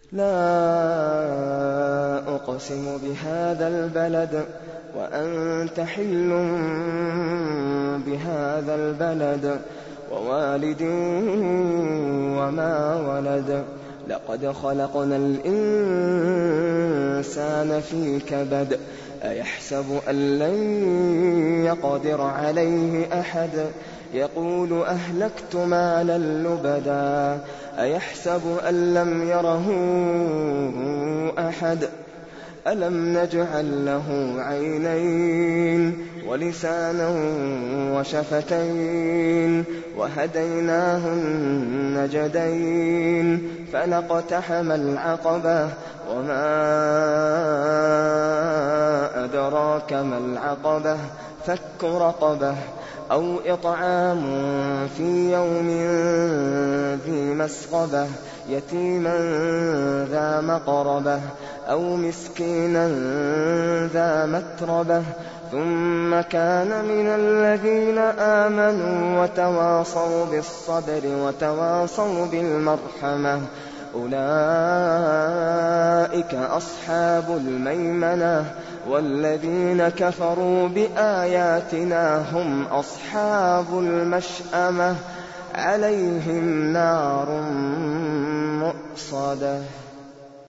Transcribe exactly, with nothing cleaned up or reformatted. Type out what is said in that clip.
لا أقسم بهذا البلد وأنت حل بهذا البلد ووالد وما ولد لقد خلقنا الإنسان في كبد أيحسب أن لن يقدر عليه أحد يقول أهلكت مالا لبدا أيحسب أن لم يره أحد ألم نجعل له عينين ولسانا وشفتين وهديناه النجدين فلاقتحم العقبة وما أدراك ما العقبة فك رقبة أو إطعام في يوم ذي مسغبة يتيما ذا مقربة أو مسكينا ذا متربة ثم كان من الذين آمنوا وتواصوا بالصبر وتواصوا بالمرحمة أولئك أصحاب الميمنة والذين كفروا بآياتنا هم أصحاب المشأمة عليهم نار مؤصدة.